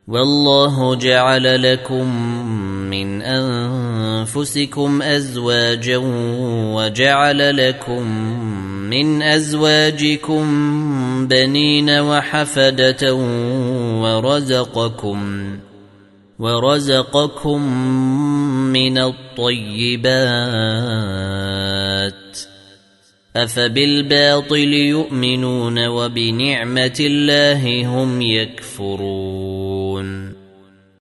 والله جعل لكم من أنفسكم أزواجا وجعل لكم من أزواجكم بنين وحفدة ورزقكم من الطيبات أفبالباطل يؤمنون وبنعمة الله هم يكفرون